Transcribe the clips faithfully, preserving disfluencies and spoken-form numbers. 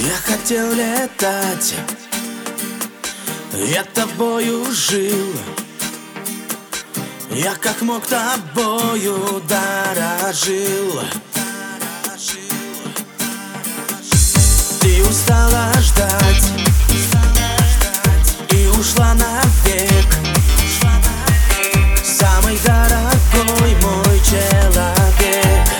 Я хотел летать, я тобою жил, я как мог тобою дорожил. Ты устала ждать и ушла навек, самый дорогой мой человек,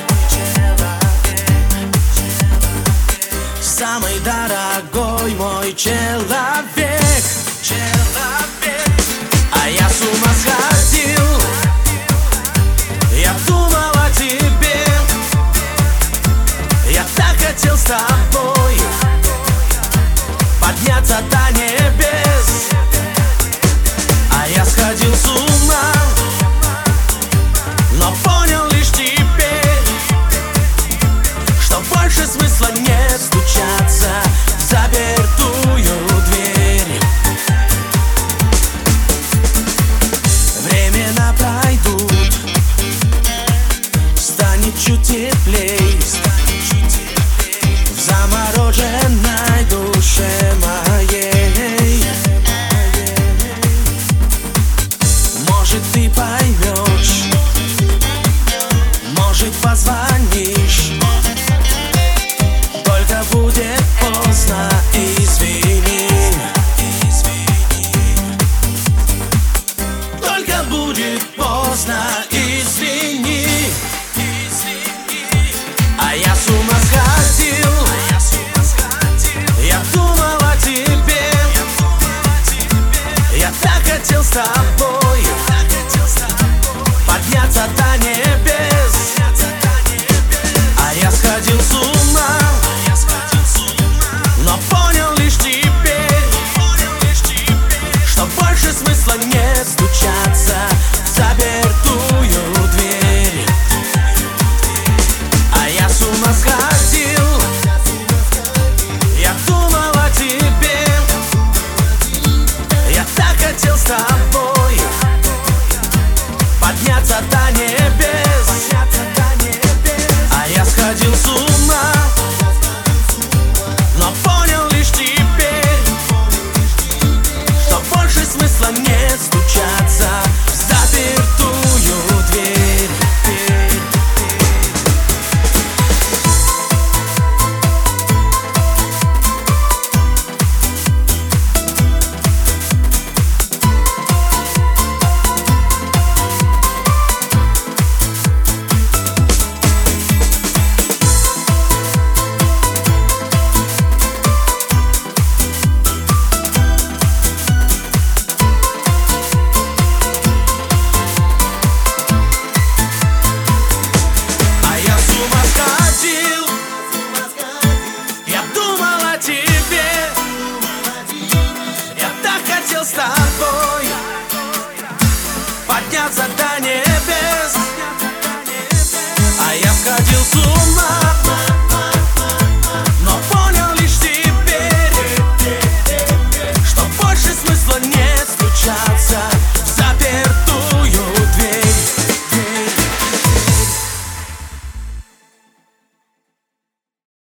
самый дорогой мой человек, человек. А я с ума сходил, я думал о тебе, я так хотел с тобой подняться до небес. А я сходил с ума, но понял лишь теперь, что больше смысла нет стучаться в запертую дверь. Времена пройдут, станет чуть теплей в замороженной душе моей. Может, ты поймешь, может, позвонишь, только будет поздно, извини. Только будет поздно.